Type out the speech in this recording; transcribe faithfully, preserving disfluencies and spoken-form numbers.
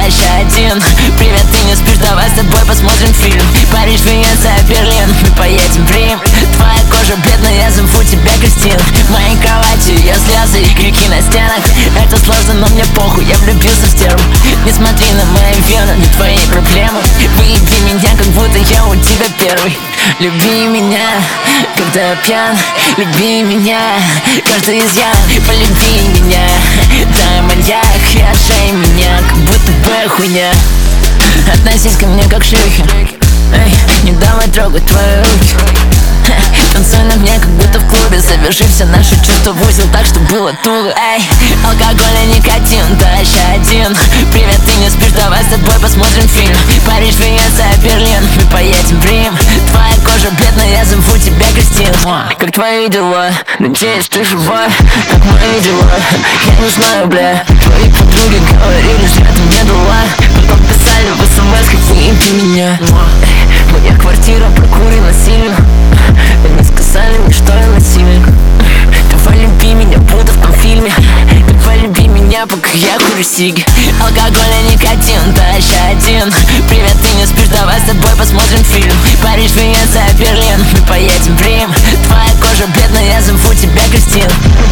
еще один. Привет, ты не спишь, давай с тобой посмотрим фильм. Париж, Венеция, Берлин, мы поедем в Рим. Твоя кожа бледная, я зову тебя Кристин. В моей кровати я слезы и крики на стенах. Это сложно, но мне похуй, я влюбился в стерву. Не смотри на мои вены, не твои проблемы. Выеби меня, как будто я у тебя первый. Люби меня, когда я пьян. Люби меня, каждый изъян. Полюби меня, дай маньяк. И ошей меня, как будто бы хуйня. Относись ко мне как шлюхи. Эй, не давай трогать твои руки. Танцуй на мне, как будто в клубе. Заверши все наши чувства в узел, так что было туго. Эй, алкоголь и никотин, да еще один. Привет, ты не спишь, давай с тобой посмотрим фильм. Париж, Венеция, Берлин, мы поедем в Рим. Твоя кожа бледная, я зову тебя Кристин. Как твои дела? Надеюсь, ты жива. Как мои дела? Я не знаю, бля. Твои подруги говорили, что ты мне дала. Потом писали в смс, как выпей меня. Моя квартира прокурена сильно. Они сказали мне, что я насильник. Давай люби меня, будто в том фильме. Давай люби меня, пока я курю сиги. Алкоголь и никотин, да еще один. Привет, ты не спишь, давай с тобой посмотрим фильм. Париж, Венеция, Берлин, мы поедем в Рим. Твоя кожа бледная, я зову тебя Кристин.